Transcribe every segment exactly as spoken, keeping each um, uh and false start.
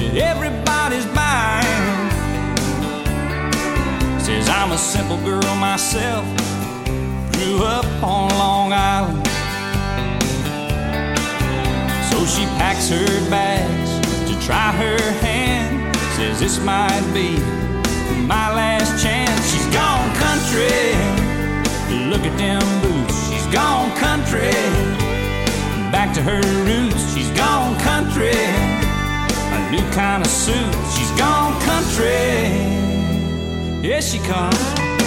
that everybody's buying. Says I'm a simple girl myself, grew up on Long Island. So she packs her bags to try her hand. Says this might be my last chance. She's gone country, look at them boots. She's gone country, back to her roots. She's gone country, a new kind of suit. She's gone country, here she comes.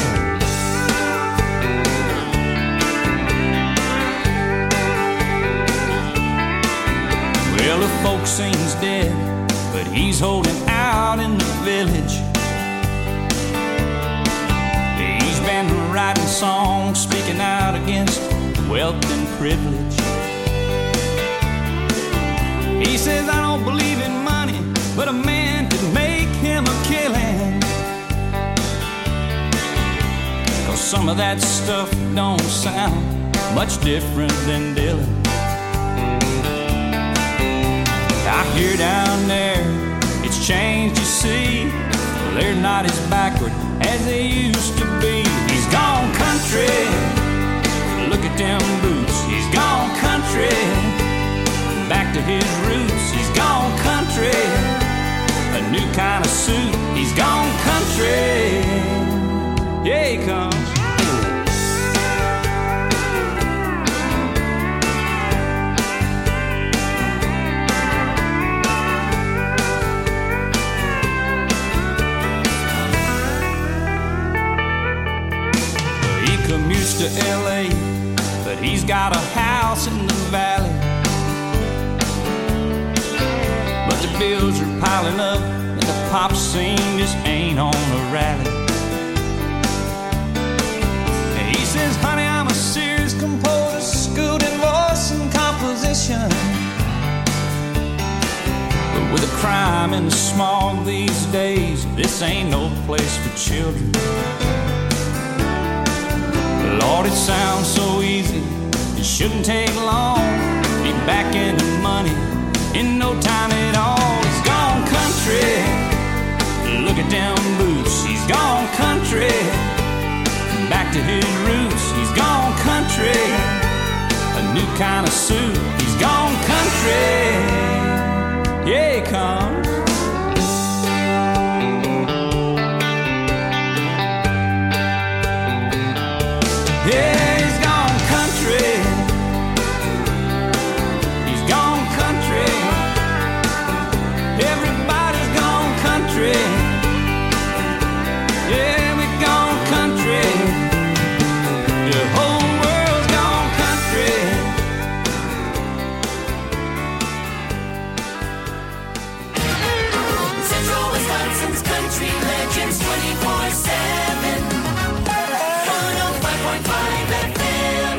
Well, the folk sings dead, but he's holding out in the village. He's been writing songs, speaking out against wealth and privilege. He says, I don't believe in money, but a man could make him a killing. 'Cause some of that stuff don't sound much different than Dylan. I hear down there, it's changed, you see. Well, they're not as backward as they used to be. He's gone country, look at them boots. He's gone country, back to his roots. He's gone country, a new kind of suit. He's gone country, yeah, he comes. Commutes to L A, but he's got a house in the valley. But the bills are piling up, and the pop scene just ain't on a rally. And he says, honey, I'm a serious composer, schooled in voice and composition. But with the crime and the smog these days, this ain't no place for children. Lord, it sounds so easy, it shouldn't take long. Be back in the money in no time at all. He's gone country, look at them boots. He's gone country, back to his roots. He's gone country, a new kind of suit. He's gone country, yeah, he comes. Yeah, he's gone country. He's gone country. Everybody's gone country. Yeah, we've gone country. The whole world's gone country. Central Wisconsin's country legends twenty-four seven. one oh five point five F M.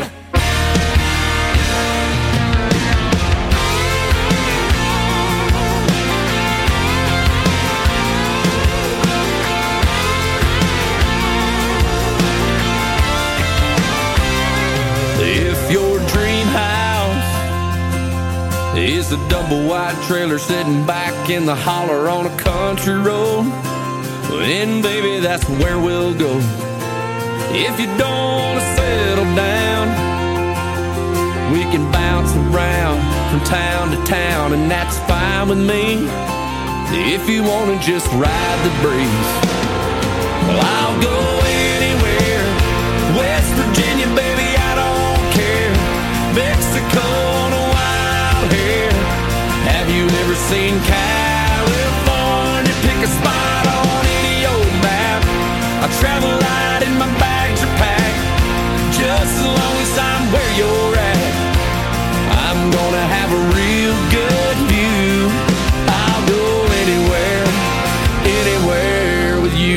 If your dream house is a double wide trailer sitting back in the holler on a country road, then baby, that's where we'll go. If you don't want to settle down, we can bounce around from town to town, and that's fine with me. If you want to just ride the breeze, well, I'll go anywhere. West Virginia, baby, I don't care. Mexico on a wild hair. Have you ever seen California? Pick a spot on any old map. I travel light in my bags are packed, just as long as I'm where you're at. I'm gonna have a real good view. I'll go anywhere, anywhere with you.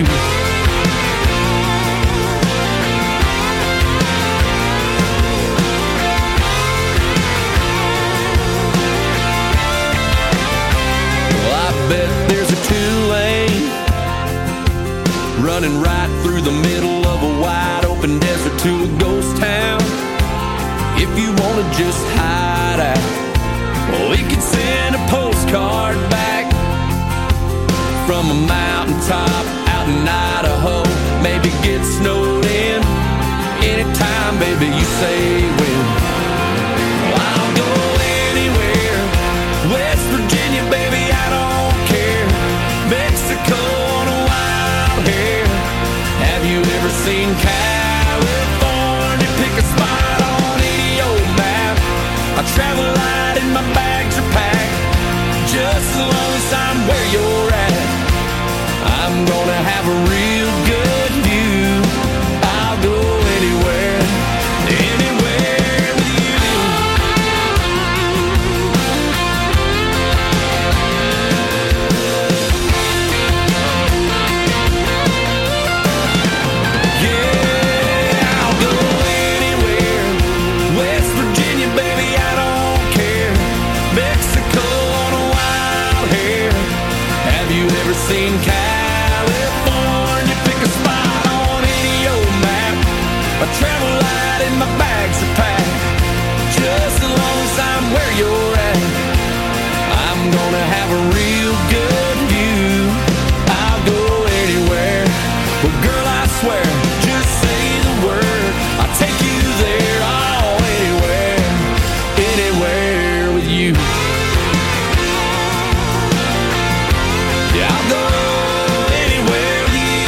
Well, I bet there's a two-lane running right through the middle of a wide open desert to a ghost town. If you want to just hide out, well, we could send a postcard back from a mountaintop out in Idaho. Maybe get snowed in anytime, baby, you say when. I'll go anywhere. West Virginia, baby, I don't care. Mexico on a wild hair. Have you ever seen California? Pick a spot on any old map. I travel light and my bags are packed. Just as long as I'm where you're at, I'm gonna have a real good view. I'll go anywhere, anywhere with you. Yeah, I'll go anywhere. West Virginia, baby, I don't care. Mexico on a wild hair. Have you ever seen California? Pick a spot on any old map. I travel light and my bags are packed. Just as long as I'm where you're at, I'm gonna have a real good view. I'll go anywhere. Well, girl, I swear, just say the word, I'll take you there. Oh, anywhere, anywhere with you. Yeah, I'll go anywhere with you.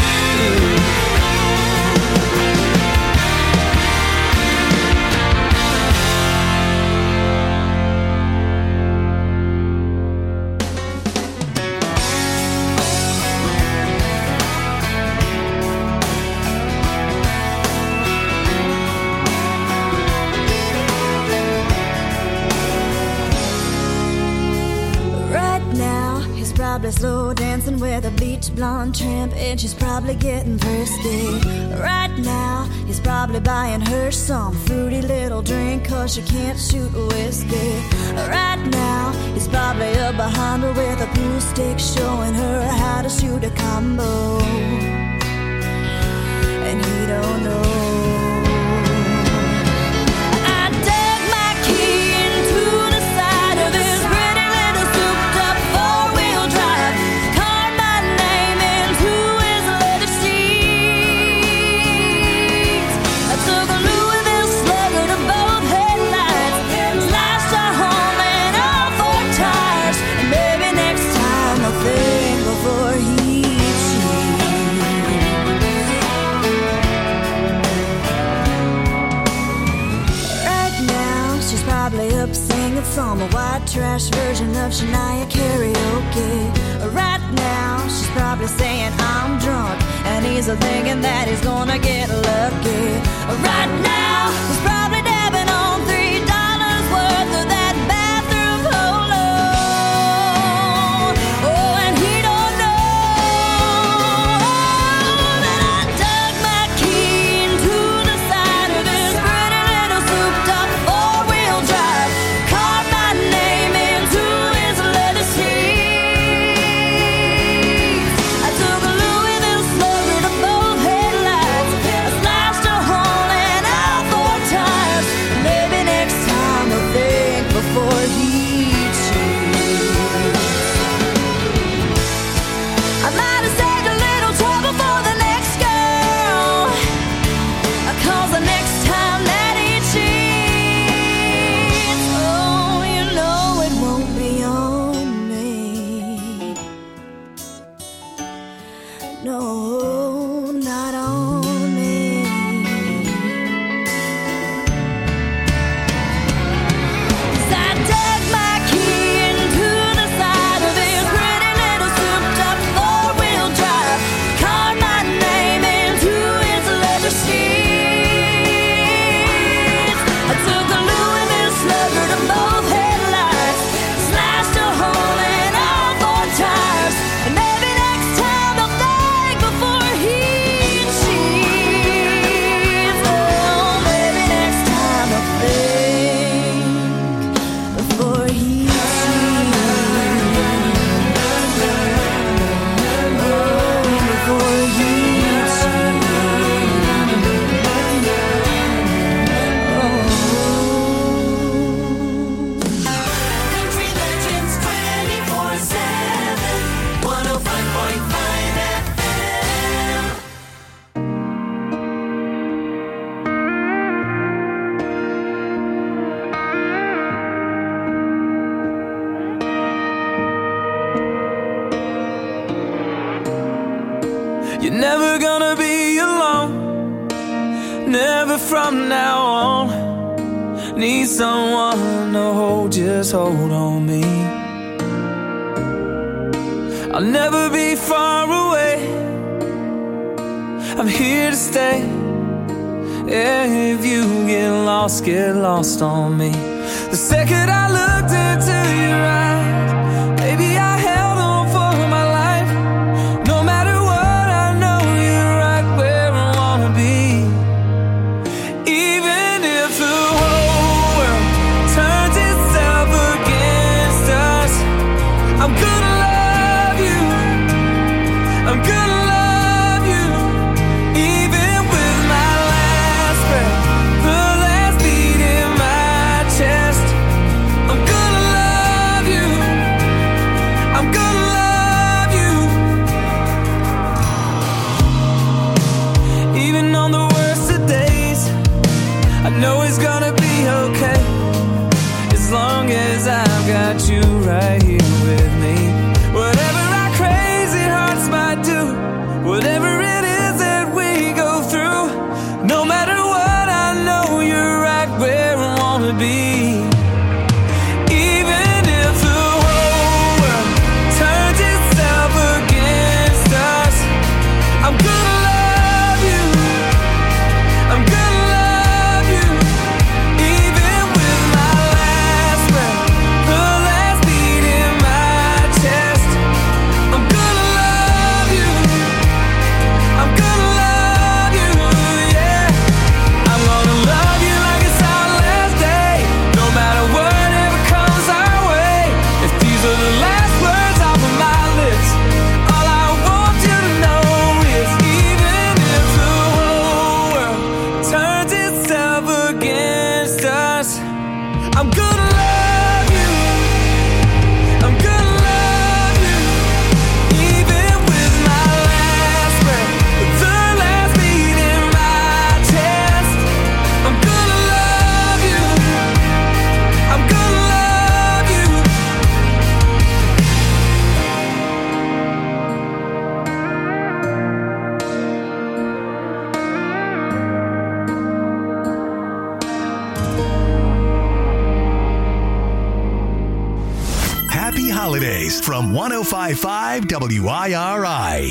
Right now, he's probably slow dancing with a beach blonde tramp, and she's probably getting thirsty. Right now, he's probably buying her some fruity little drink, cause she can't shoot whiskey. Right now, he's probably up behind her with a pool stick, showing her how to shoot a combo. And he don't know. I dug my key into the side of this pretty little souped-up four-wheel drive, carved my name into his leather seats. I took a Louisville Slugger to both headlights, slashed our home and all four tires. And maybe next time I'll think before he up singing some white trash version of Shania karaoke. Right now, she's probably saying I'm drunk, and he's thinking that he's gonna get lucky. Right now, he's probably dabbing on three dollars worth of that bathroom polo. Oh, and he don't know that I dug my key into the side of this pretty little souped-up four-wheel drive, carved my name into his leather seats. I took a Louisville Slugger to both headlights, I slashed a hole in all four tires. Maybe next time I'll think before he cheats. I might have saved a little trouble for the next girl, cause the next time that he cheats, oh, you know it won't be on me. No, not on me. 'Cause I dug my key into the side of his pretty little souped-up four-wheel drive, carved my name into his leather seats. I took a Louisville Slugger to both headlights, slashed a hole in all four tires. And maybe next time I'll think before You're never gonna be alone, never from now on. Need someone to hold, just hold on me. I'll never be far away, I'm here to stay. Yeah, if you get lost, get lost on me. The second I looked into your eyes, baby, I held on for my life. No matter what, I know you're right where I wanna be. Even if the whole world turns itself against us, I'm gonna love you, I'm gonna love you. Even with my last breath, the last beat in my chest, I'm gonna love you, I'm gonna love you. Even on the worst of days, I know it's gonna be okay, as long as I've got you right here with me. Whatever our crazy hearts might do, whatever it is that we go through, no matter what, I know you're right where I wanna be. Even if the whole world turns itself against us, I'm gonna love you, I'm gonna love you. Even with my last breath, the last beat in my chest, I'm gonna love you, I'm gonna love you, yeah. I'm gonna love you like it's our last day, no matter whatever comes our way. If these are the last words off of my lips, all I want you to know is, even if the whole world turns itself against us, I'm gonna love you, I'm gonna love you. Even with my last breath, the last beat in my chest, I'm gonna love you, I'm gonna love you. Happy holidays from one oh five point five W I R I.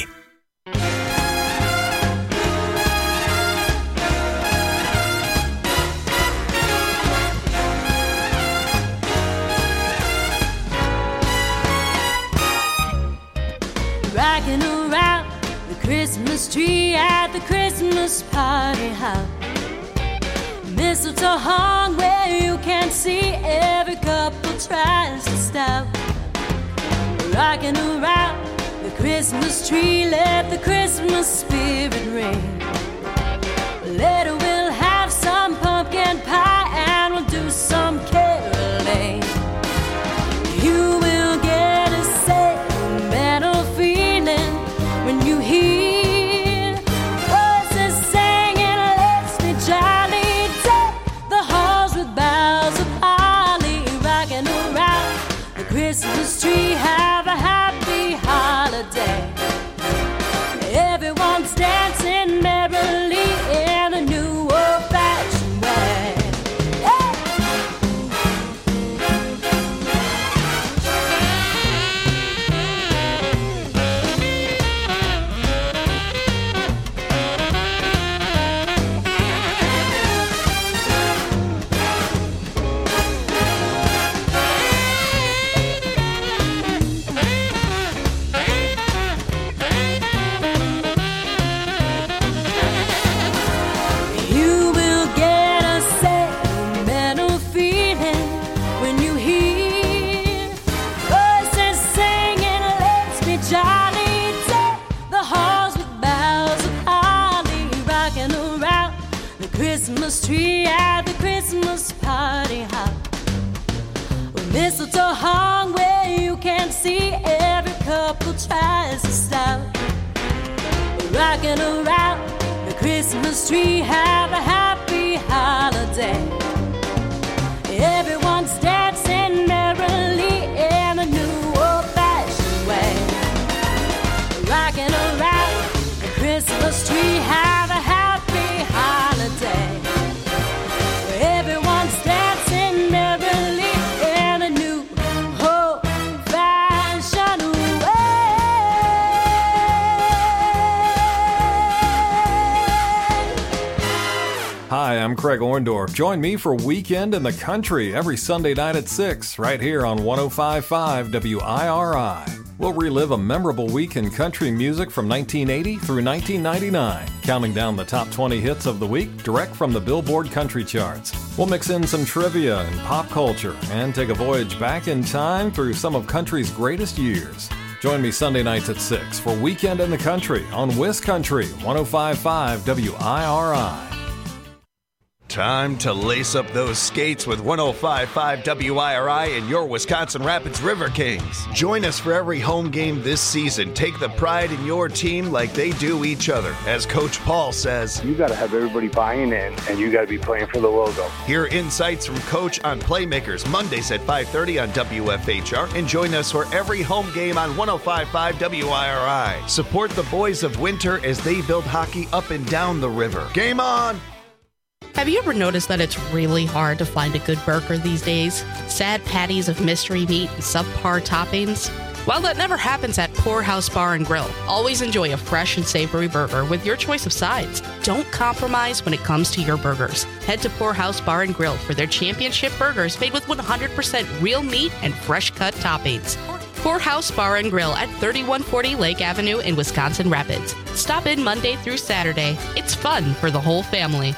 Rocking around the Christmas tree at the Christmas party hop. Mistletoe hung where you can see, every couple tries to stop. Rocking around the Christmas tree, let the Christmas spirit ring. Later we'll have some pumpkin pie and we'll do some caroling. You will get a sentimental feeling when you hear voices singing, let's be jolly, deck the halls with boughs of holly. Rocking around the Christmas tree, have a happy holiday. Everyone's dancing merrily in a new old-fashioned way. Hey! You will get a sentimental feeling when you hear voices singing, let's be jolly, deck the halls with boughs of holly. Rocking around the Christmas tree at the Christmas party hop. With mistletoe hung where you can see, every couple tries to stop. Rocking around the Christmas tree, have a happy holiday. Everyone's dancing merrily in a new old-fashioned way. Rocking around the street, have a happy holiday. Everyone's dancing merrily in a new old-fashioned way. Hi, I'm Craig Orndorff. Join me for Weekend in the Country every Sunday night at six, right here on one oh five point five W I R I. We'll relive a memorable week in country music from nineteen eighty through nineteen ninety-nine, counting down the top twenty hits of the week direct from the Billboard Country Charts. We'll mix in some trivia and pop culture and take a voyage back in time through some of country's greatest years. Join me Sunday nights at six for Weekend in the Country on WisCountry one oh five point five W I R I. Time to lace up those skates with one oh five point five W I R I and your Wisconsin Rapids River Kings. Join us for every home game this season. Take the pride in your team like they do each other. As Coach Paul says, you got to have everybody buying in, and you got to be playing for the logo. Hear insights from Coach on Playmakers Mondays at five thirty on W F H R, and join us for every home game on one oh five point five W I R I. Support the boys of winter as they build hockey up and down the river. Game on! Have you ever noticed that it's really hard to find a good burger these days? Sad patties of mystery meat and subpar toppings? Well, that never happens at Poorhouse Bar and Grill. Always enjoy a fresh and savory burger with your choice of sides. Don't compromise when it comes to your burgers. Head to Poorhouse Bar and Grill for their championship burgers made with one hundred percent real meat and fresh-cut toppings. Poorhouse Bar and Grill at thirty-one forty Lake Avenue in Wisconsin Rapids. Stop in Monday through Saturday. It's fun for the whole family.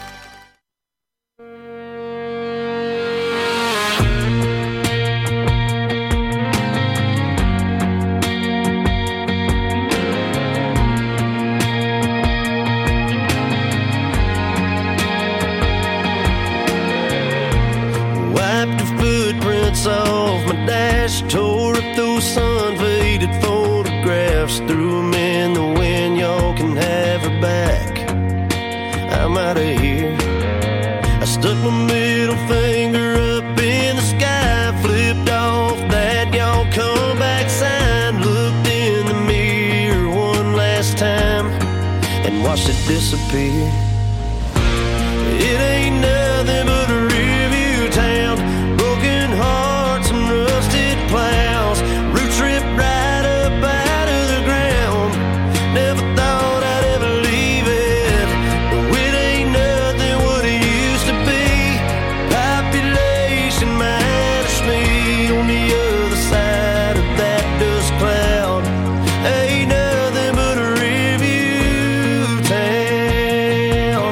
Off my dash, tore up those sun-faded photographs, threw them in the wind, y'all can have her back. I'm out of here. I stuck my middle finger up in the sky, flipped off that y'all come back sign, looked in the mirror one last time and watched it disappear. It ain't nothing but a review town, broken hearts and rusted plows, roots ripped right up out of the ground. Never thought I'd ever leave it, but it ain't nothing what it used to be. Population minus me on the other side of that dust cloud. Ain't nothing but a review town.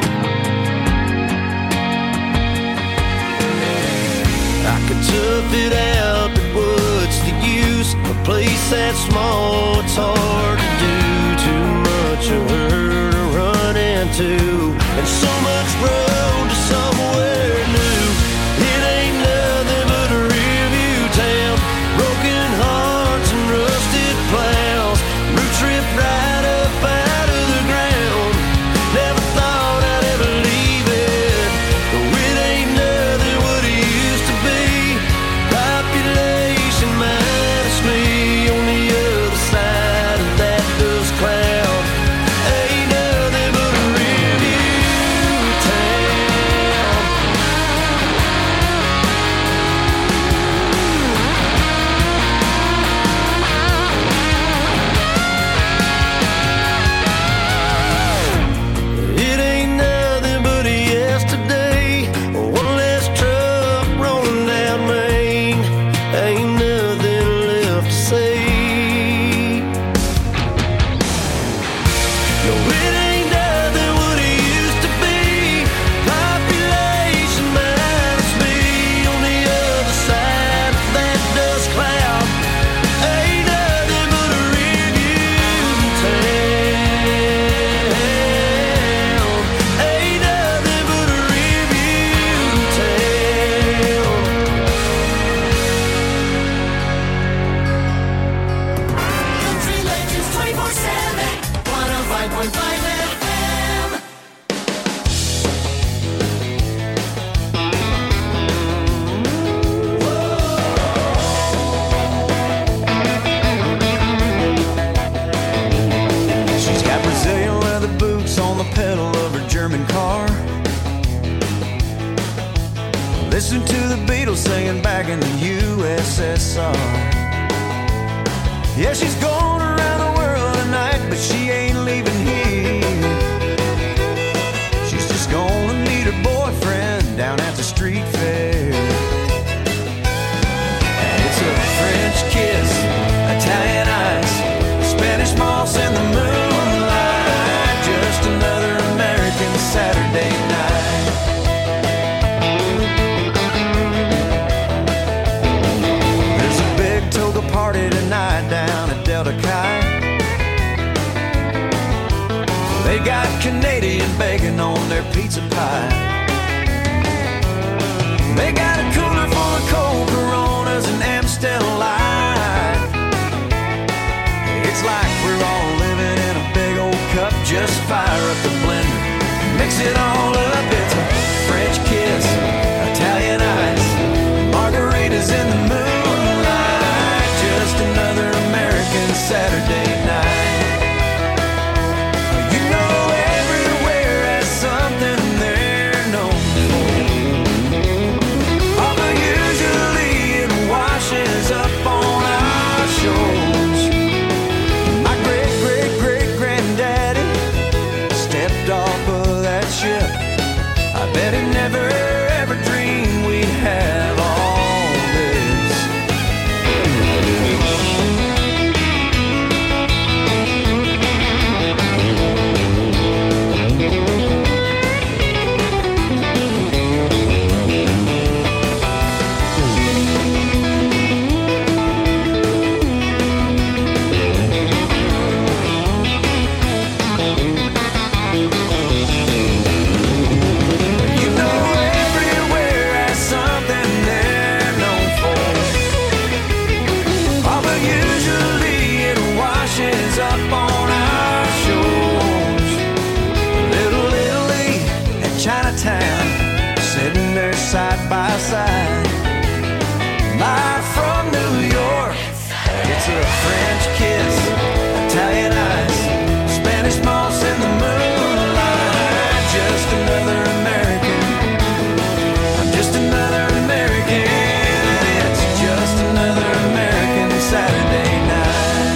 I could tough it out, but what's the use? A place that small, it's hard to do. Too much of her to run into, and so much road to somewhere new. It ain't nothing but a review town, broken hearts and rusted plows, roots ripped right up out of the ground. Never thought I'd ever leave it, though it ain't nothing what it used to be. Population minus me on the other side of that dust cloud. Ain't nothing but a review town. pedal of her German car. Listen to the Beatles singing back in the U S S R. Yeah, she's going around the world tonight, but she ain't leaving here. She's just gonna meet her boyfriend down at the street fair. It's a French kiss, Italian ice, Spanish moss in the moonlight, just another American Saturday night. There's a big toga party tonight down at Delta Chi. They got Canadian bacon on their pizza pie. They got a cooler full of cold Coronas and Amstel Light. It's like we're all living in a big old cup. Just fire up the blender, mix it all up. It's a French kiss, Italian ice, margaritas in the moonlight, just another American Saturday night. You know everywhere has something they're known for, although usually it washes up on our shores. My great, great, great granddaddy stepped off of that ship. I bet he never ever dreamed we'd have all this. You know everywhere has something they're known for, although usually it washes up on our shores. Little Italy and Chinatown, sitting there side by side. Live from New York, it's a French kiss, Italian ice, Spanish moss in the moonlight, just another American. I'm just another American. It's just another American Saturday night.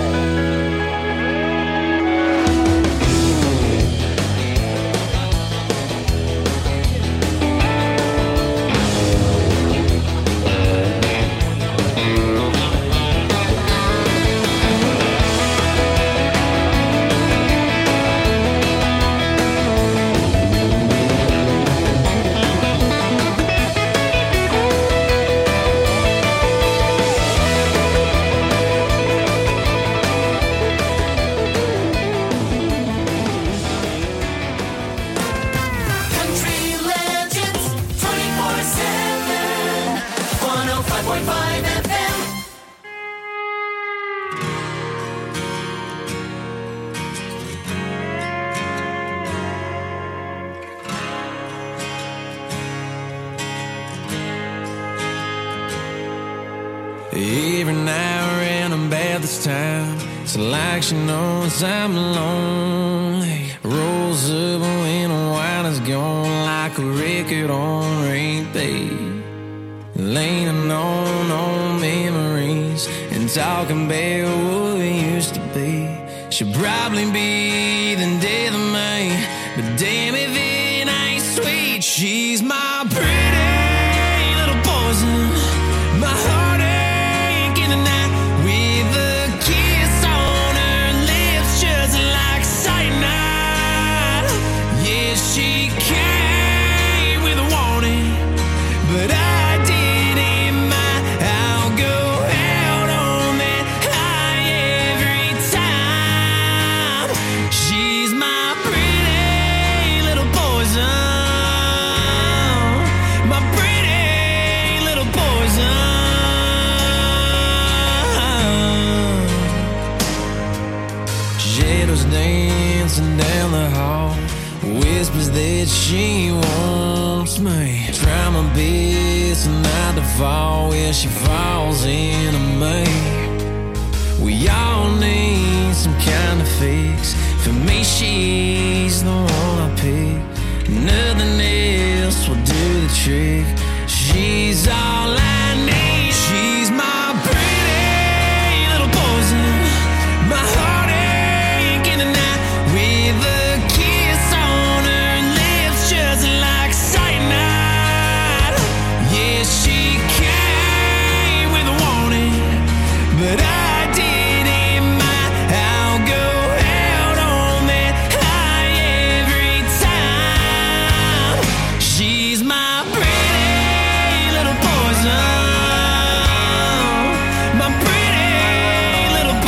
Country Legends twenty-four seven, one oh five point five F M. Every now and then I'm bad this time. It's like she knows I'm lonely. Rolls up when the wine is gone, like a record on repeat. Leaning on old memories and talking about what we used to be. She'll probably be the death of me, but damn if it ain't sweet. She's my pretty little poison, my heartache in the night, with a kiss on her lips just like cyanide. Yeah, she came with a warning, but I didn't mind. I'll go out on that high every time. She's my pretty little poison, my pretty little poison. Shadows dancing down the hall, whispers that she wants me. Try my best not to fall where she falls into me. We all need some kind of fix. For me, she's the one. nothing else will do the trick. She's all I need. She's my pretty little poison, my heartache in the night, with a kiss on her lips just like cyanide. Yeah, she came with a warning, but I didn't mind. I'll go out on that high every time. She's my pretty little poison, my pretty little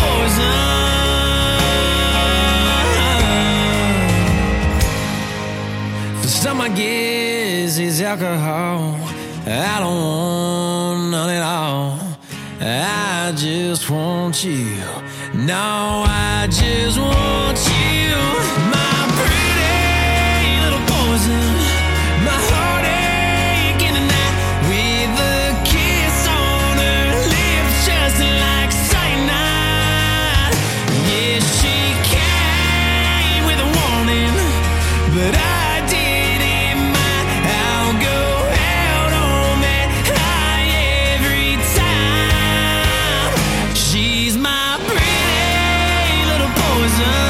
poison. For some, I guess it's alcohol. I don't want none at all. I just want you. No, I just want you. My pretty little poison, my heartache in the night, with a kiss on her lips just like cyanide. Yeah, she came with a warning, but I didn't mind. I'll go out on that high every time. She's my pretty little poison,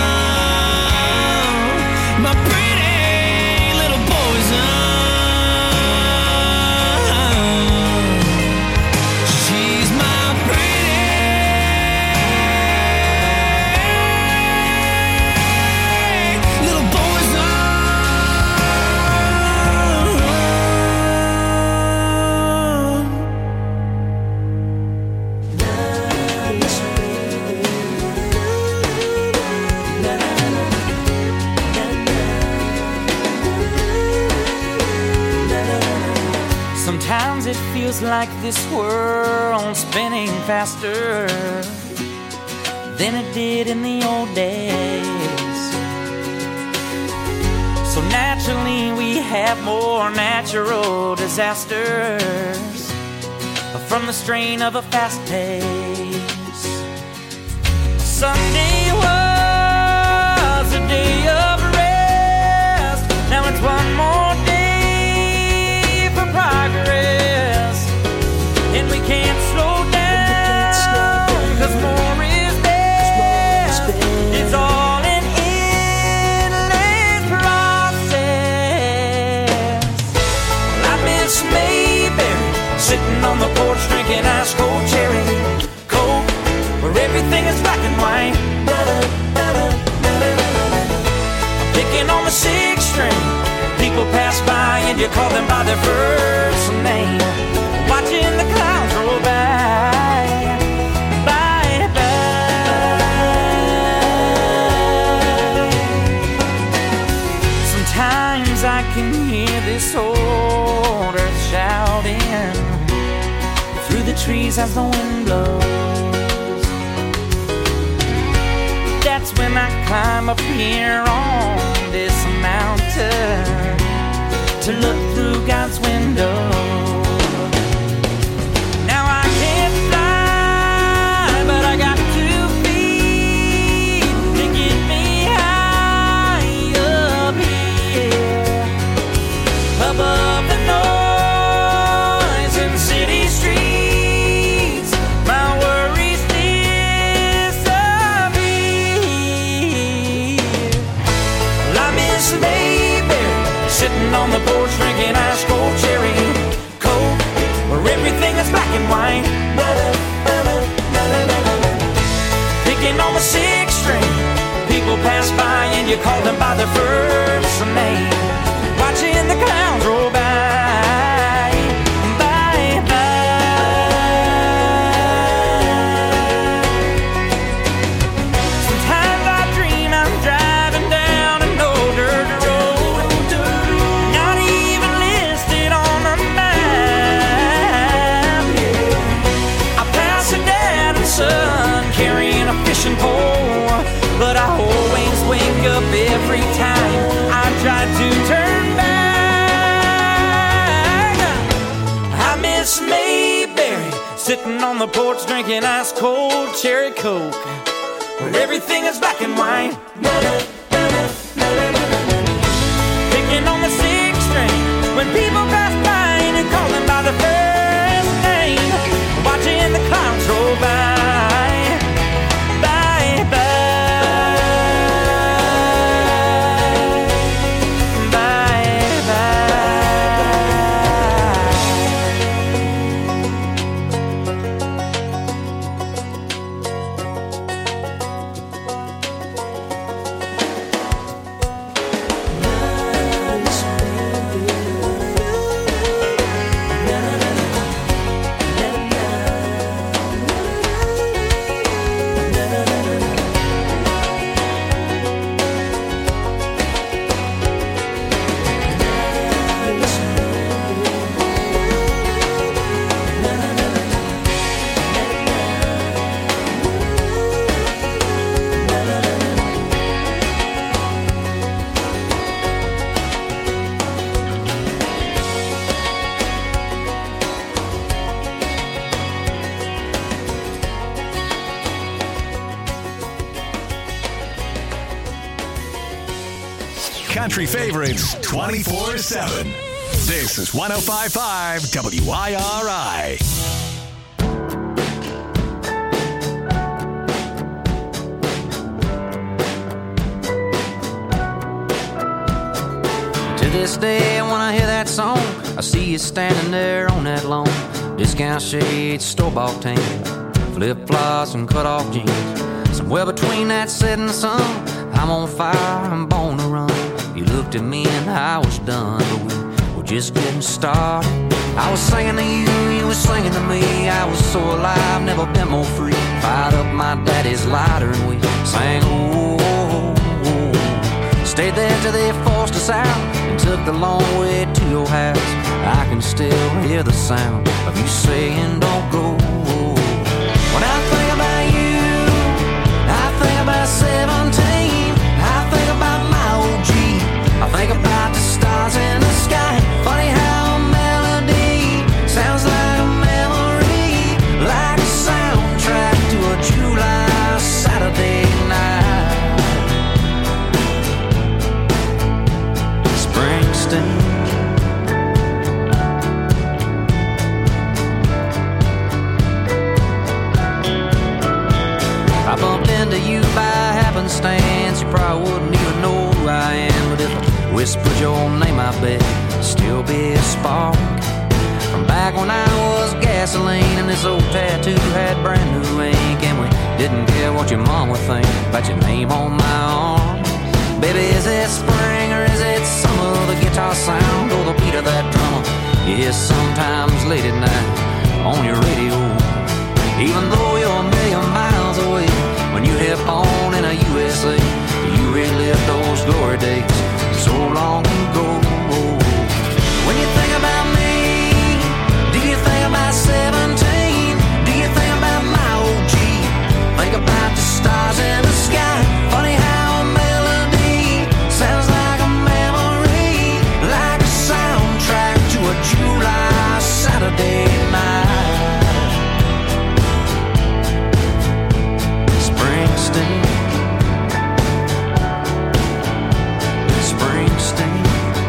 my pretty little poison. She's my pretty little poison. Sometimes it feels like this world's spinning faster than it did in the old days. So naturally we have more natural disasters from the strain of a fast pace. Sunday was a day of rest. Now it's one more day for progress, and we can't slow down, 'cause more is best. It's all an endless process. I miss Mayberry, sitting on the porch drinking ice cold cherry coke, where everything is black and white. Picking on the sixth string, people pass by and you call them by their first name. Watching the clouds roll by, bye bye. Sometimes I can hear this old earth shouting through the trees as the wind blows. That's when I climb up here on this mountain to look through God's window. Now I can't fly, but I got two feet to get me high up here, above the noise in city streets. My worries disappear. Well, I miss Mayberry, sitting on the porch drinking ice cold cherry coke, where everything is black and white. Picking on the sixth string, people pass by and you call them by their first name. Watching the clouds roll by, bye bye. Sometimes I dream I'm driving down an old dirt road, not even listed on the map. I pass a dad and son carrying a fishing pole, but I always wake up every time I try to turn back. I miss Mayberry, sitting on the porch drinking ice cold cherry coke, where everything is black and white. Picking on the sixth string, country favorites twenty-four seven. This is one oh five point five W I R I. To this day, when I hear that song, I see you standing there on that lawn. Discount shades, store-bought tan, flip-flops and cut-off jeans. Somewhere between that setting sun, I'm on fire, I'm born to run. You looked at me and I was done, but we were just getting started. I was singing to you, you were singing to me. I was so alive, never been more free. Fired up my daddy's lighter and we sang, oh, oh, oh. Stayed there till they forced us out and took the long way to your house. I can still hear the sound of you saying don't go. When I think about you, I think about seventeen. I think about my O G. I think about the stars in the sky. Funny how a melody sounds like a memory, like a soundtrack to a July Saturday night. Springsteen. I bumped into you by happenstance. You probably wouldn't even know who I am, but if I whispered your name, I bet it'd still be a spark from back when I was gasoline and this old tattoo had brand new ink, and we didn't care what your mom would think about your name on my arm. Baby, is it spring or is it summer? The guitar sound or the beat of that drummer? Yes, sometimes late at night on your radio, even though you're a million miles away. When you hit on in a U S A, you relive those glory days so long ago. When you think about me, do you think about seventeen? Do you think about my O G? Think about the stars in the sky. Funny how a melody sounds like a memory, like a soundtrack to a July Saturday night. Springsteen, Springsteen.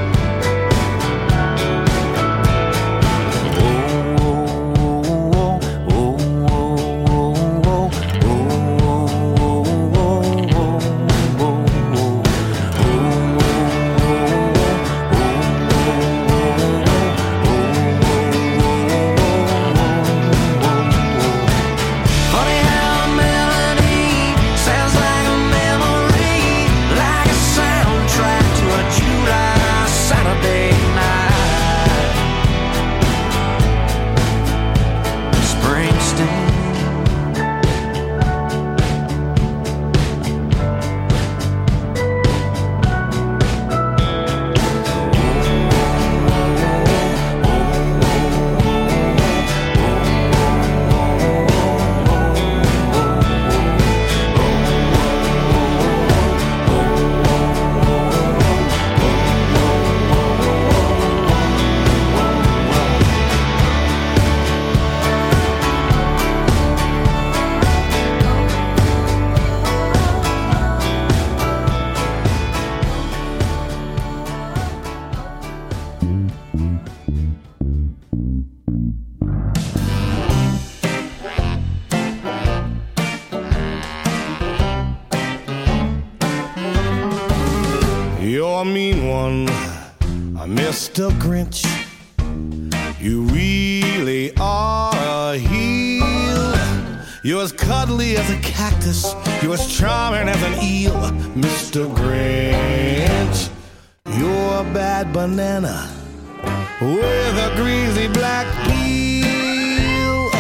You're a mean one, Mister Grinch. You really are a heel. You're as cuddly as a cactus. You're as charming as an eel, Mister Grinch. You're a bad banana with a greasy black peel.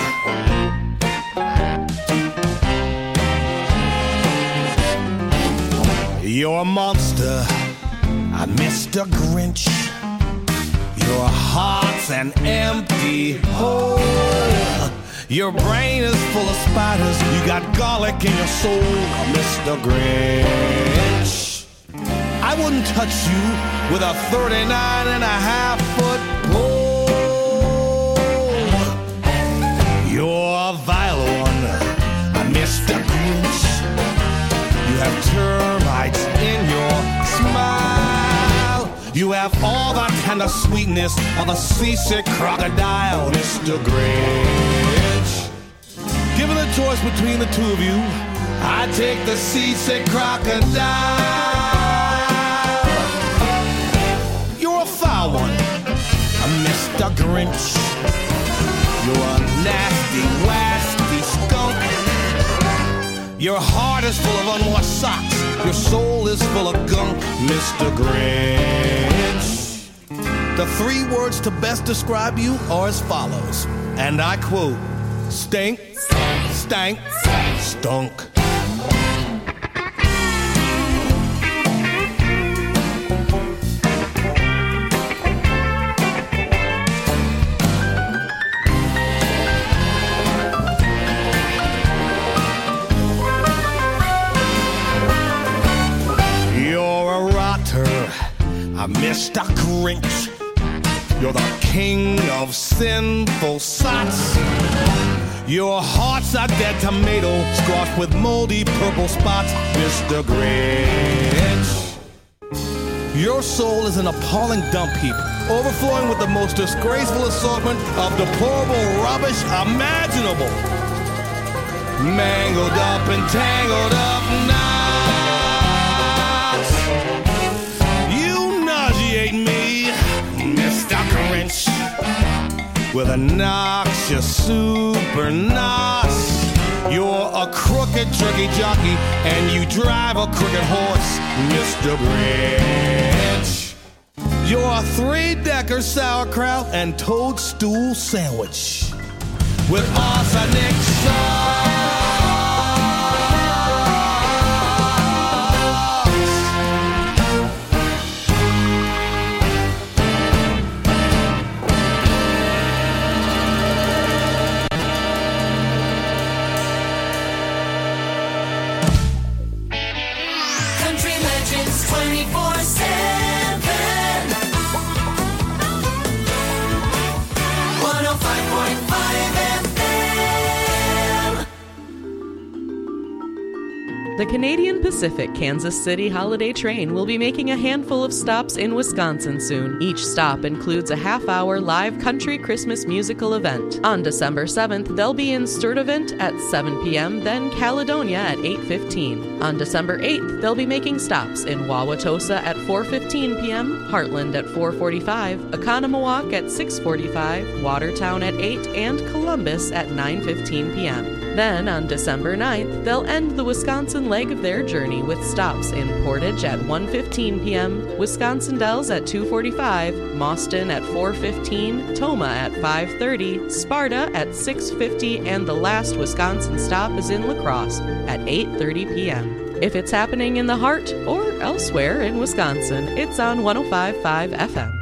You're a monster, Mister Grinch. Your heart's an empty hole. Your brain is full of spiders. You got garlic in your soul, Mister Grinch. I wouldn't touch you with a thirty-nine and a half foot pole. You're a vile one, Mister Grinch. You have termites in your smile. You have all the tender sweetness of a seasick crocodile, Mister Grinch. Given a choice between the two of you, I take the seasick crocodile. You're a foul one, a Mister Grinch. You're a nasty, wasty skunk. Your heart is full of unwashed socks. Your soul is full of gunk, Mister Grinch. The three words to best describe you are as follows, and I quote, stink, stank, stunk. Mister Grinch, you're the king of sinful sots. Your heart's a dead tomato, squashed with moldy purple spots, Mister Grinch. Your soul is an appalling dump heap, overflowing with the most disgraceful assortment of deplorable rubbish imaginable. Mangled up and tangled up now. Me, Mister Grinch, with a noxious super nos. You're a crooked turkey jockey, and you drive a crooked horse, Mister Grinch. You're a three-decker sauerkraut and toadstool sandwich with arsenic sauce. twenty-four seven one oh five point five F M. The Canadian Pacific Kansas City Holiday Train will be making a handful of stops in Wisconsin soon. Each stop includes a half-hour live country Christmas musical event. On December seventh, they'll be in Sturtevant at seven p.m., then Caledonia at eight fifteen. On December eighth, they'll be making stops in Wauwatosa at four fifteen p.m., Heartland at four forty-five, Oconomowoc at six forty-five, Watertown at eight, and Columbus at nine fifteen p.m. Then, on December ninth, they'll end the Wisconsin leg of their journey with stops in Portage at one fifteen p.m., Wisconsin Dells at two forty-five, Mauston at four fifteen, Tomah at five thirty, Sparta at six fifty, and the last Wisconsin stop is in La Crosse at eight thirty p.m. If it's happening in the heart or elsewhere in Wisconsin, it's on one oh five point five F M.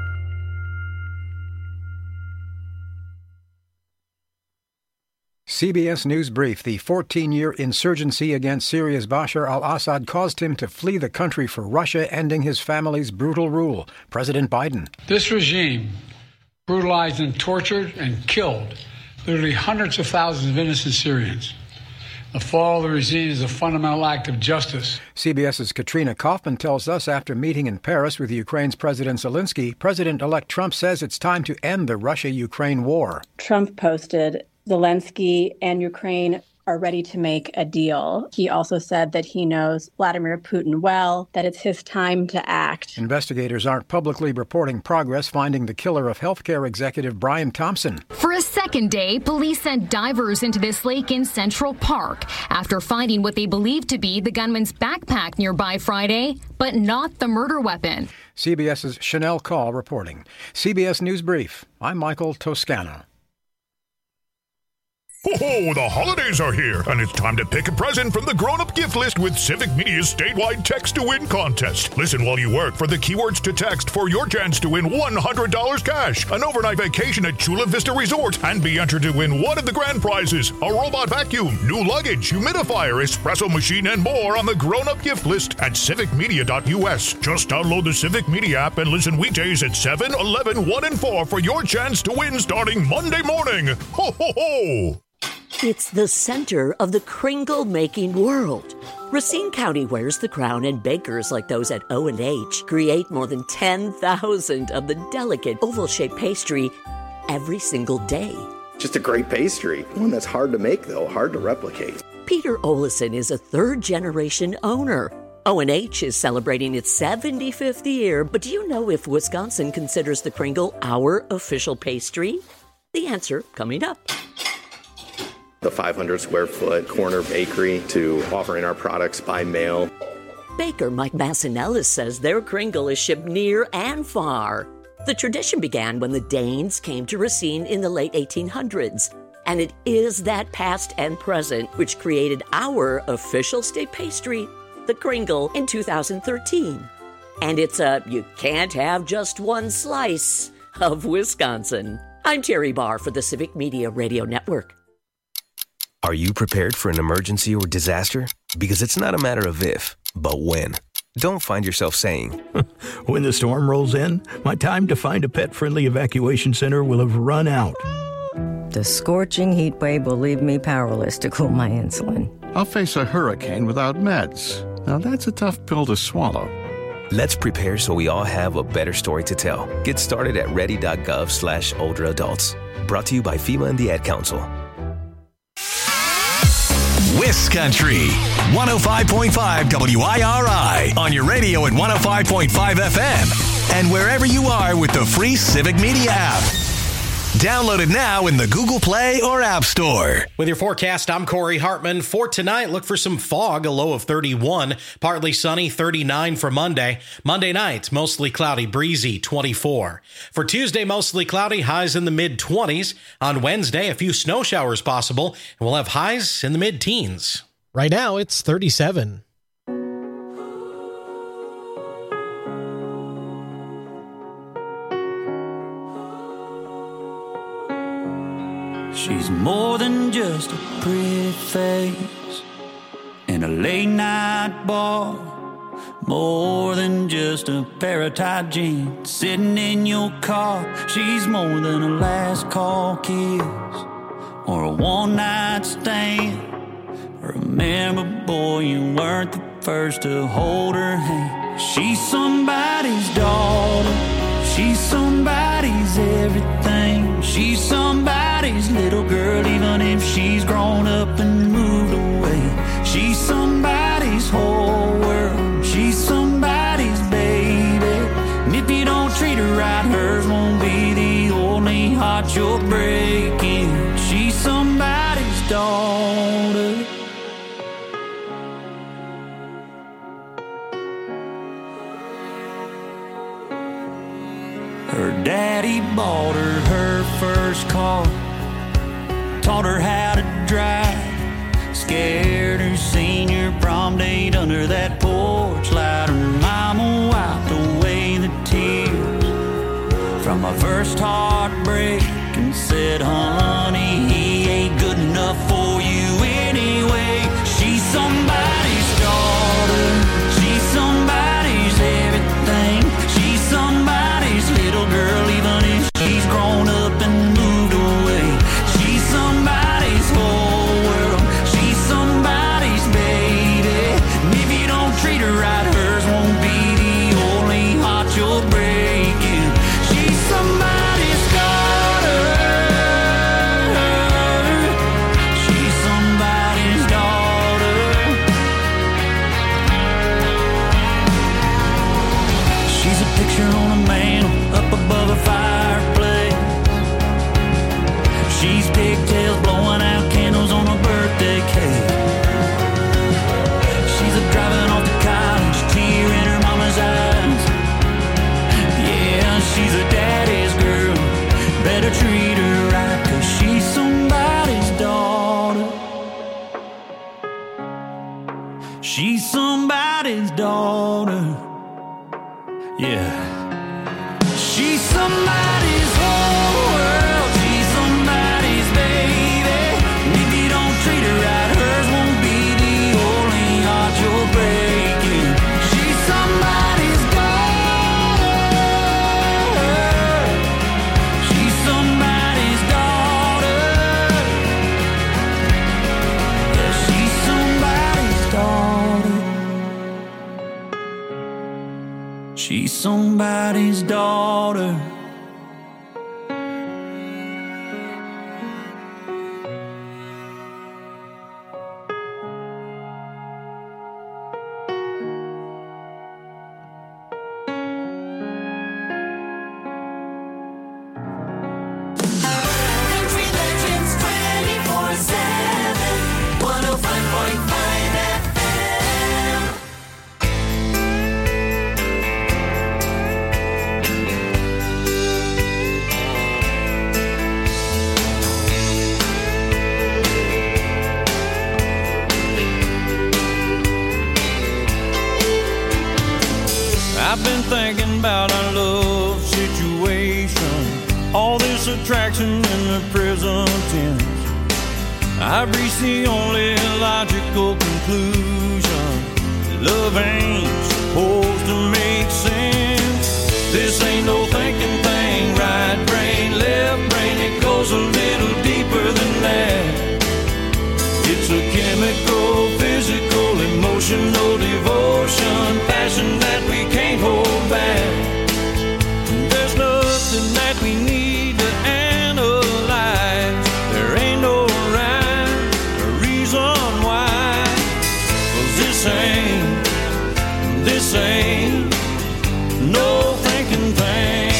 C B S News Brief. The fourteen-year insurgency against Syria's Bashar al-Assad caused him to flee the country for Russia, ending his family's brutal rule. President Biden. This regime brutalized and tortured and killed literally hundreds of thousands of innocent Syrians. The fall of the regime is a fundamental act of justice. CBS's Katrina Kaufman tells us after meeting in Paris with Ukraine's President Zelensky, President-elect Trump says it's time to end the Russia-Ukraine war. Trump posted, Zelensky and Ukraine are ready to make a deal. He also said that he knows Vladimir Putin well, that it's his time to act. Investigators aren't publicly reporting progress finding the killer of healthcare executive Brian Thompson. For a second day, police sent divers into this lake in Central Park after finding what they believe to be the gunman's backpack nearby Friday, but not the murder weapon. CBS's Chanel Call reporting. C B S News Brief. I'm Michael Toscano. Oh, the holidays are here, and it's time to pick a present from the grown-up gift list with Civic Media's statewide text-to-win contest. Listen while you work for the keywords to text for your chance to win one hundred dollars cash, an overnight vacation at Chula Vista Resort, and be entered to win one of the grand prizes, a robot vacuum, new luggage, humidifier, espresso machine, and more on the grown-up gift list at civic media dot U S. Just download the Civic Media app and listen weekdays at seven, eleven, one, and four for your chance to win starting Monday morning. Ho, ho, ho! It's the center of the kringle-making world. Racine County wears the crown, and bakers like those at O and H create more than ten thousand of the delicate oval-shaped pastry every single day. Just a great pastry. One that's hard to make, though, hard to replicate. Peter Olison is a third-generation owner. O and H is celebrating its seventy-fifth year, but do you know if Wisconsin considers the Kringle our official pastry? The answer coming up. The five hundred square foot corner bakery to offering our products by mail. Baker Mike Massinellis says their Kringle is shipped near and far. The tradition began when the Danes came to Racine in the late eighteen hundreds, and it is that past and present which created our official state pastry, the Kringle, in two thousand thirteen. And it's a you can't have just one slice of Wisconsin. I'm Terry Barr for the Civic Media Radio Network. Are you prepared for an emergency or disaster? Because it's not a matter of if, but when. Don't find yourself saying, when the storm rolls in, my time to find a pet-friendly evacuation center will have run out. The scorching heat wave will leave me powerless to cool my insulin. I'll face a hurricane without meds. Now that's a tough pill to swallow. Let's prepare so we all have a better story to tell. Get started at ready.gov slash older adults. Brought to you by FEMA and the Ad Council. Wiscountry, one oh five point five W I R I, on your radio at one oh five point five F M, and wherever you are with the free Civic Media app. Download it now in the Google Play or App Store. With your forecast, I'm Corey Hartman. For tonight, look for some fog, a low of thirty-one. Partly sunny, thirty-nine for Monday. Monday night, mostly cloudy, breezy, twenty-four. For Tuesday, mostly cloudy, highs in the mid-twenties. On Wednesday, a few snow showers possible, and we'll have highs in the mid-teens. Right now, it's thirty-seven. She's more than just a pretty face in a late night bar, more than just a pair of tight jeans sitting in your car. She's more than a last call kiss or a one night stand. Remember, boy, you weren't the first to hold her hand. She's somebody's daughter, she's somebody's everything. She's somebody's little girl, even if she's grown up and moved away. She's somebody's whole world, she's somebody's baby. And if you don't treat her right, hers won't be the only heart you're breaking. She's somebody's daughter. Her daddy bought her her first car, taught her how to drive, scared her senior prom date under that porch light. Her mama wiped away the tears from my first heartbreak and said, honey, he ain't good enough for you anyway. She's somebody's daughter, she's somebody's everything. She's somebody's little girl, even if she's grown up and moved away. She's somebody's whole world, she's somebody's baby. And if you don't treat her right, hers won't be the only heart you're breaking. She's somebody's daughter, she's somebody's daughter. She's a picture on a mantle up above a fireplace. She's pigtails blowing out candles on a birthday cake. She's a driving off to college, tear in her mama's eyes. Yeah, she's a daddy's girl, better treat her right, 'cause she's somebody's daughter. She's somebody's daughter. Yeah. She's somebody's whole world, she's somebody's baby. And if you don't treat her right, hers won't be the only heart you're breaking. She's somebody's daughter, she's somebody's daughter. Yeah, she's somebody's daughter. She's somebody's daughter. I've been thinking about our love situation, all this attraction in the present tense. I've reached the only logical conclusion: love ain't supposed to make sense. This ain't no thinking thing, right brain, left brain, it goes a little deeper than that. It's a chemical, physical, emotional devotion, passion that we can't hold back. There's nothing that we need to analyze. There ain't no rhyme or reason why. 'Cause this ain't, this ain't no thinking thing.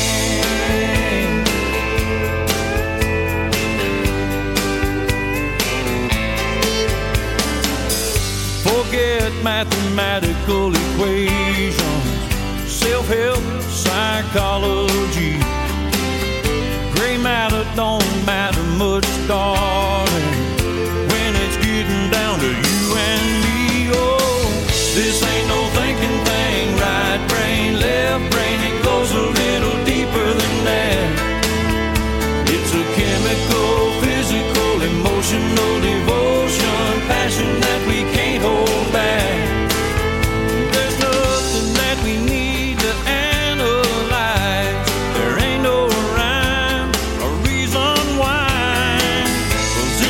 Forget mathematical equations, self-help, psychology. Gray matter don't matter much, darling, when it's getting down to you and me. Oh, this ain't no thinking thing, right brain, left brain, it goes a little deeper than that. It's a chemical, physical, emotional devotion, passion that we can't hold back. There's nothing that we need to analyze. There ain't no rhyme or reason why. 'Cause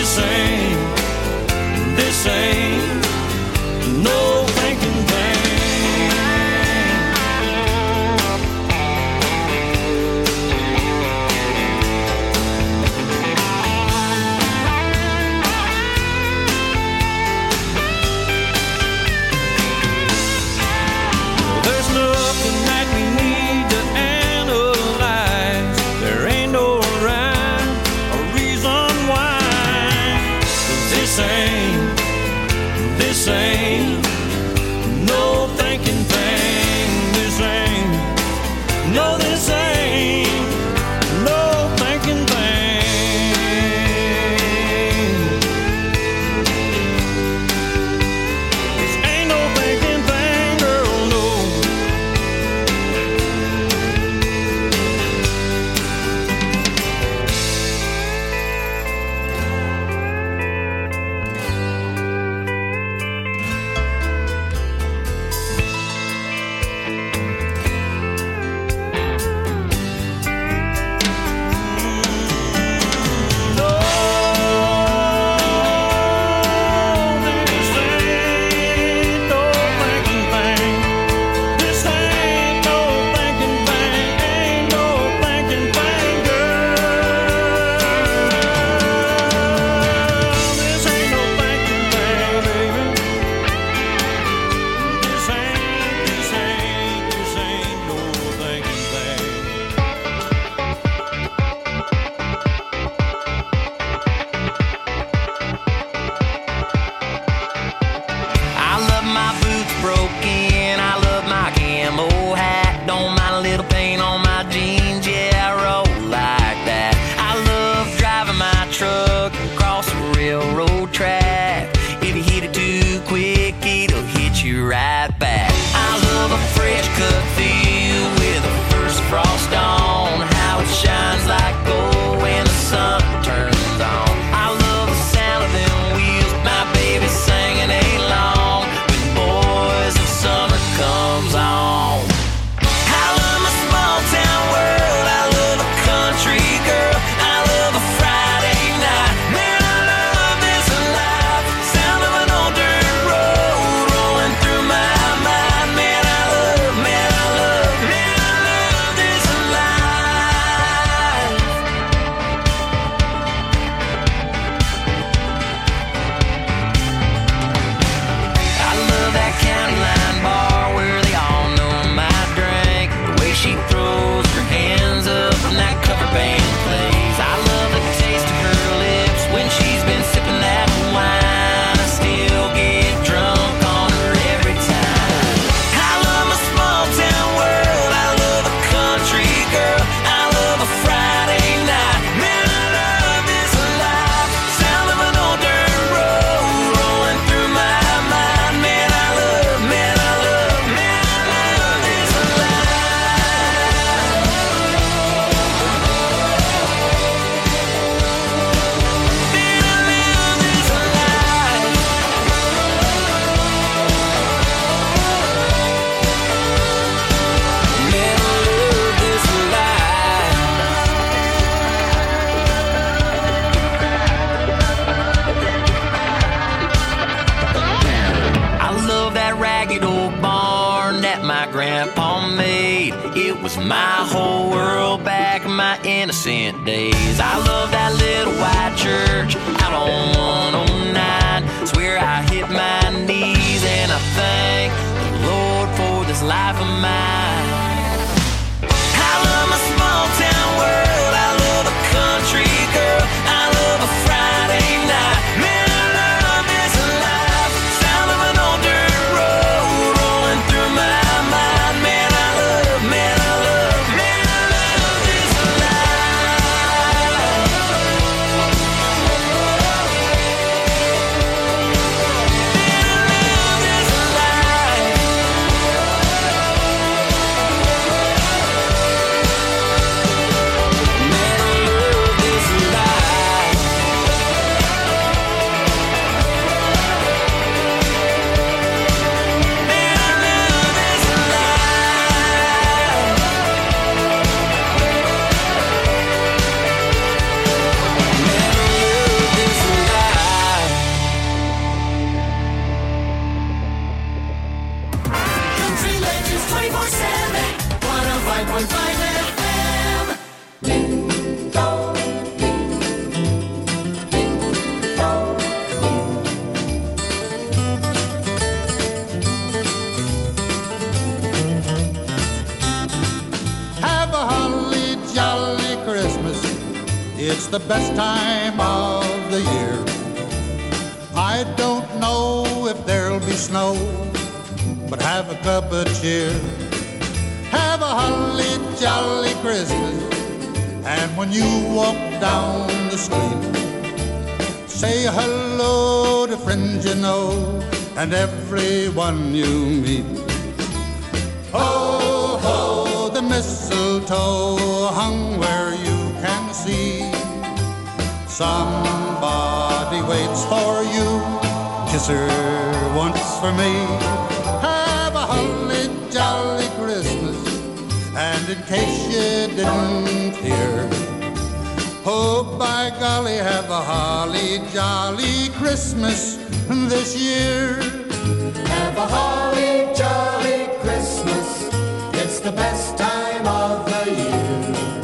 that my grandpa made. It was my whole world back in my innocent days. I love that little white church out on one oh nine. It's where I hit my knees and I thank the Lord for this life of mine. I love my small town world. I love a country girl. I love a Friday night. Man, I love this life. Sound of an old dirt road rolling through my mind. Man, I love, man, I love, man, I love this life. Man, I love this life. Man, I love this life. Country Legends twenty-four seven, one oh five point five F M. Have a holly jolly Christmas. It's the best time of the year. I don't know if there'll be snow, but have a cup of cheer. Have a holly jolly Christmas. And when you walk down the street, say hello to friends you know and everyone you meet. Ho, ho, the mistletoe hung where you can see. Somebody waits for you, kiss her once for me. Have a holly jolly Christmas, and in case you didn't hear, oh, by golly, have a holly jolly Christmas this year. Have a holly jolly Christmas. It's the best time of the year.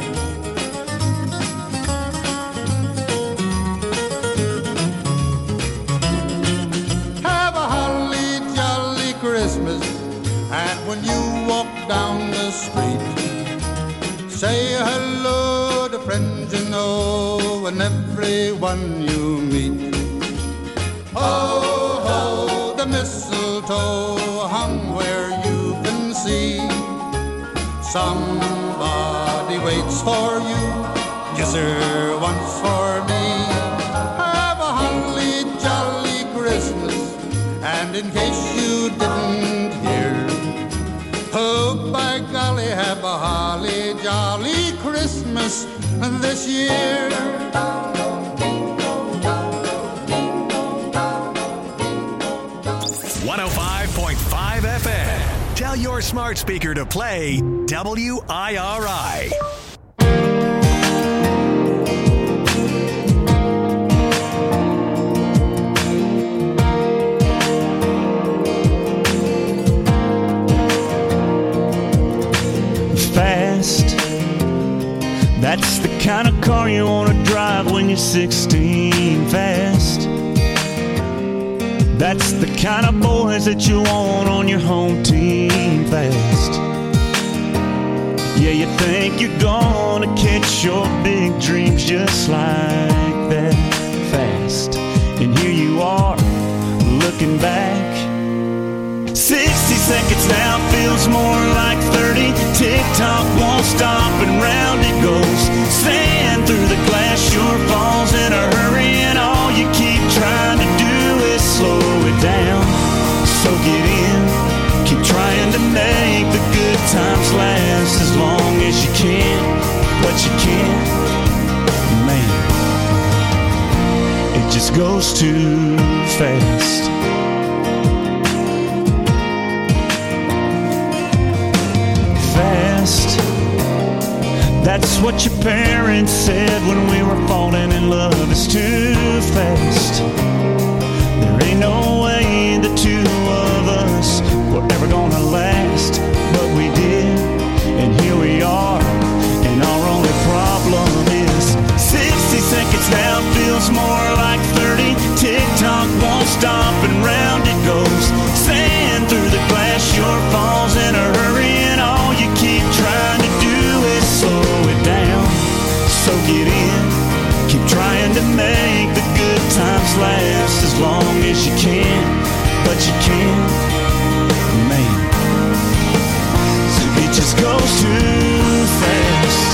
Have a holly jolly Christmas, and when you walk down the street, say hello to friends you know and everyone you meet. Ho, ho, the mistletoe hung where you can see. Somebody waits for you, kiss her once for me. Have a holly jolly Christmas, and in case you didn't hear, oh, by golly, have a holly jolly Christmas this year. one oh five point five F M. Tell your smart speaker to play W I R I. Fast, that's the kind of car you want to drive when you're sixteen. Fast, that's the kind of boys that you want on your home team. Fast, yeah, you think you're gonna catch your big dreams just like that. Fast, and here you are looking back. Sixty seconds now feels more like thirty. Tick-tock won't stop and round it goes. Sand through the glass sure falls in a hurry, and all you keep trying to do is slow it down. Soak it in, keep trying to make the good times last as long as you can. But you can't, man, it just goes too fast. Fast, that's what your parents said when we were falling in love. It's too fast. There ain't no way the two of us were ever gonna last. too fast.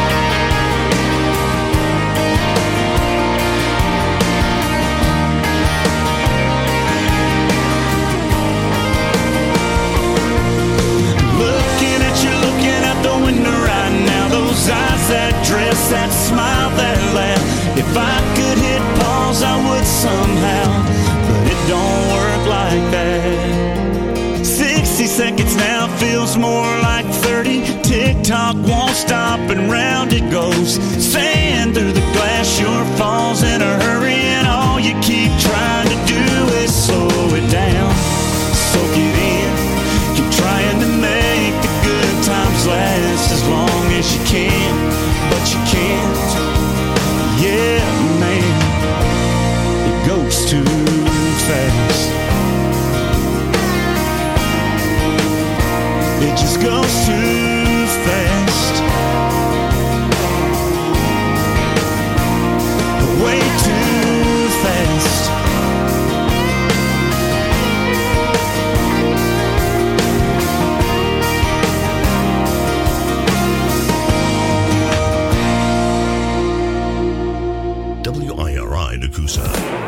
Looking at you, looking out the window right now. Those eyes, that dress, that smile, that laugh. If I could hit pause, I would somehow, but it don't work like that. sixty seconds now feels more like thirty. Tick-tock won't stop and round it goes. Sand through the glass, your falls in a hurry, and all you keep trying to do is slow it down. Soak it in, keep trying to make the good times last as long as you can, but you can't. Yeah, man, it goes too fast. It just goes too fast. Way too fast. W I R I Nakusa.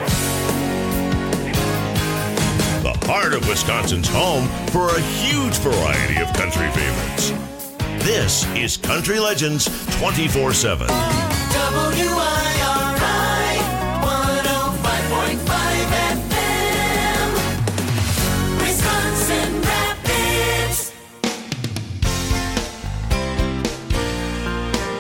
The heart of Wisconsin's home for a huge variety of country favorites. This is Country Legends twenty-four seven. W I R